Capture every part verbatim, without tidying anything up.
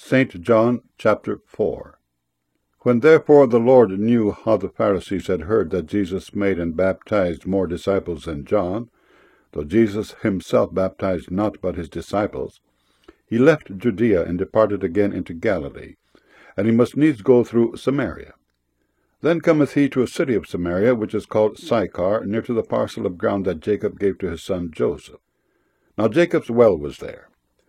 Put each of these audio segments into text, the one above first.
Saint John chapter four. When therefore the Lord knew how the Pharisees had heard that Jesus made and baptized more disciples than John, though Jesus himself baptized not but his disciples, he left Judea and departed again into Galilee, and he must needs go through Samaria. Then cometh he to a city of Samaria, which is called Sychar, near to the parcel of ground that Jacob gave to his son Joseph. Now Jacob's well was there.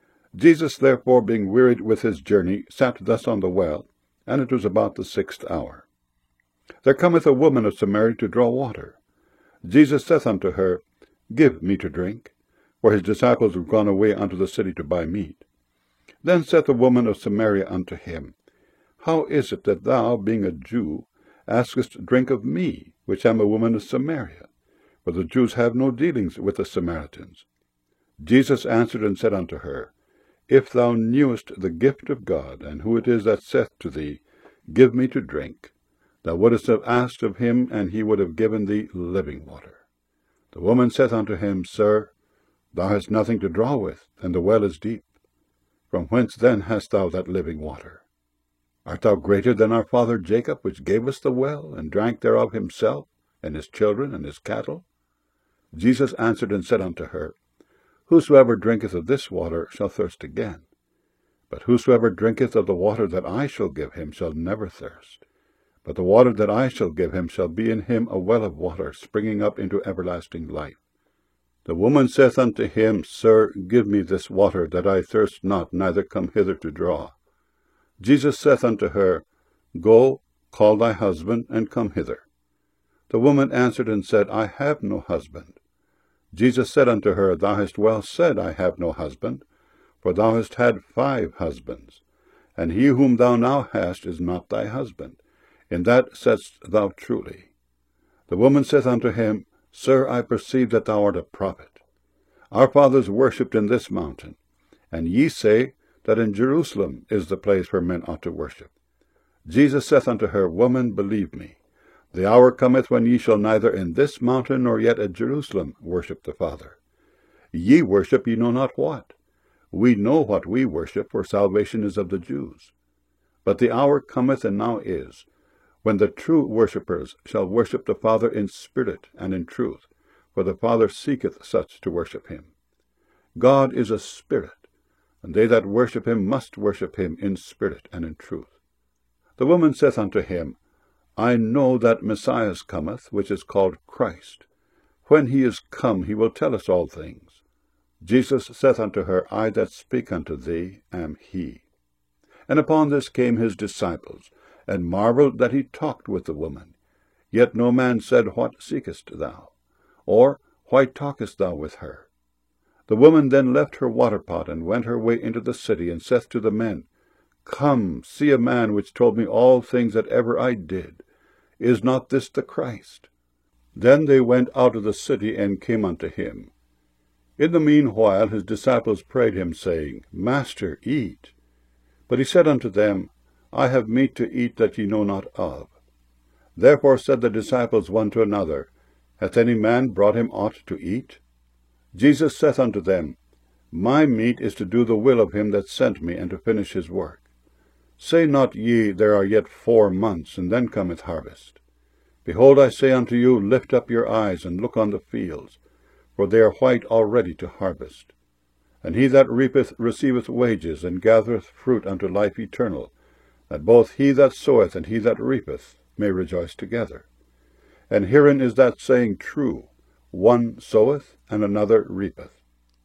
Jesus therefore, being wearied with his journey, sat thus on the well, and it was about the sixth hour. There cometh a woman of Samaria to draw water. Jesus saith unto her, Give me to drink, for his disciples were gone away unto the city to buy meat. Then saith the woman of Samaria unto him, How is it that thou, being a Jew, askest drink of me, which am a woman of Samaria? For the Jews have no dealings with the Samaritans. Jesus answered and said unto her, If thou knewest the gift of God, and who it is that saith to thee, Give me to drink, thou wouldest have asked of him, and he would have given thee living water. The woman saith unto him, Sir, thou hast nothing to draw with, and the well is deep. From whence then hast thou that living water? Art thou greater than our father Jacob, which gave us the well, and drank thereof himself, and his children, and his cattle? Jesus answered and said unto her, Whosoever drinketh of this water shall thirst again. But whosoever drinketh of the water that I shall give him shall never thirst. But the water that I shall give him shall be in him a well of water, springing up into everlasting life. The woman saith unto him, Sir, give me this water, that I thirst not, neither come hither to draw. Jesus saith unto her, Go, call thy husband, and come hither. The woman answered and said, I have no husband. Jesus said unto her, Thou hast well said, I have no husband, for thou hast had five husbands, and he whom thou now hast is not thy husband. In that saidst thou truly. The woman saith unto him, Sir, I perceive that thou art a prophet. Our fathers worshipped in this mountain, and ye say that in Jerusalem is the place where men ought to worship. Jesus saith unto her, Woman, believe me, the hour cometh when ye shall neither in this mountain nor yet at Jerusalem worship the Father. Ye worship ye know not what. We know what we worship, for salvation is of the Jews. But the hour cometh, and now is, when the true worshippers shall worship the Father in spirit and in truth, for the Father seeketh such to worship him. God is a spirit, and they that worship him must worship him in spirit and in truth. The woman saith unto him, I know that Messiah cometh, which is called Christ. When he is come, he will tell us all things. Jesus saith unto her, I that speak unto thee am he. And upon this came his disciples, and marveled that he talked with the woman. Yet no man said, What seekest thou? Or, Why talkest thou with her? The woman then left her water pot, and went her way into the city, and saith to the men, Come, see a man which told me all things that ever I did. Is not this the Christ? Then they went out of the city, and came unto him. In the meanwhile his disciples prayed him, saying, Master, eat. But he said unto them, I have meat to eat that ye know not of. Therefore said the disciples one to another, Hath any man brought him aught to eat? Jesus saith unto them, My meat is to do the will of him that sent me, and to finish his work. Say not ye, There are yet four months, and then cometh harvest. Behold, I say unto you, Lift up your eyes, and look on the fields, for they are white already to harvest. And he that reapeth receiveth wages, and gathereth fruit unto life eternal, that both he that soweth and he that reapeth may rejoice together. And herein is that saying true, One soweth, and another reapeth.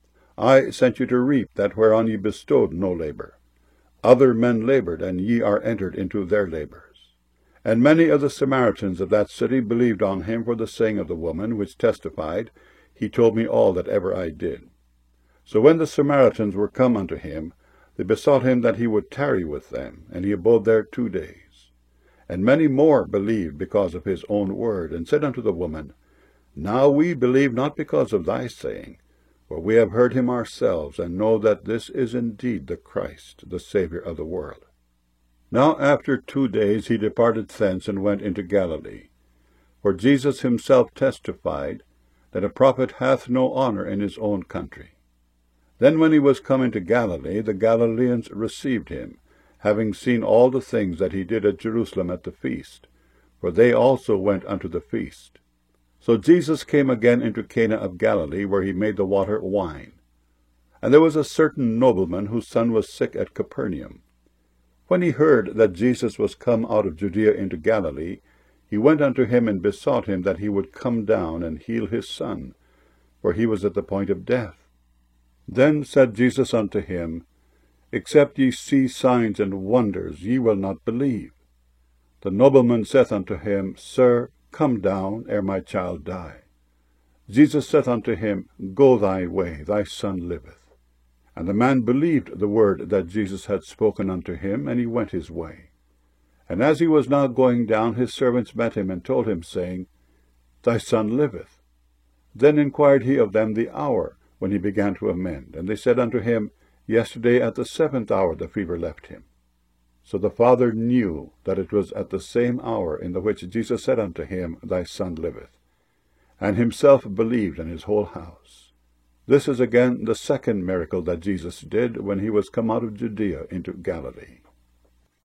I sent you to reap that whereon ye bestowed no labor. Other men labored, and ye are entered into their labors. And many of the Samaritans of that city believed on him for the saying of the woman, which testified, He told me all that ever I did. So when the Samaritans were come unto him, they besought him that he would tarry with them, and he abode there two days. And many more believed because of his own word, and said unto the woman, Now we believe not because of thy saying, for we have heard him ourselves, and know that this is indeed the Christ, the Saviour of the world. Now after two days he departed thence, and went into Galilee. For Jesus himself testified, that a prophet hath no honour in his own country. Then when he was come into Galilee, the Galileans received him, having seen all the things that he did at Jerusalem at the feast, for they also went unto the feast. So Jesus came again into Cana of Galilee, where he made the water wine. And there was a certain nobleman whose son was sick at Capernaum. When he heard that Jesus was come out of Judea into Galilee, he went unto him and besought him that he would come down and heal his son, for he was at the point of death. Then said Jesus unto him, Except ye see signs and wonders, ye will not believe. The nobleman saith unto him, Sir, come down, ere my child die. Jesus saith unto him, Go thy way, thy son liveth. And the man believed the word that Jesus had spoken unto him, and he went his way. And as he was now going down, his servants met him, and told him, saying, Thy son liveth. Then inquired he of them the hour when he began to amend. And they said unto him, Yesterday at the seventh hour the fever left him. So the father knew that it was at the same hour in the which Jesus said unto him, Thy son liveth. And himself believed, and his whole house. This is again the second miracle that Jesus did when he was come out of Judea into Galilee.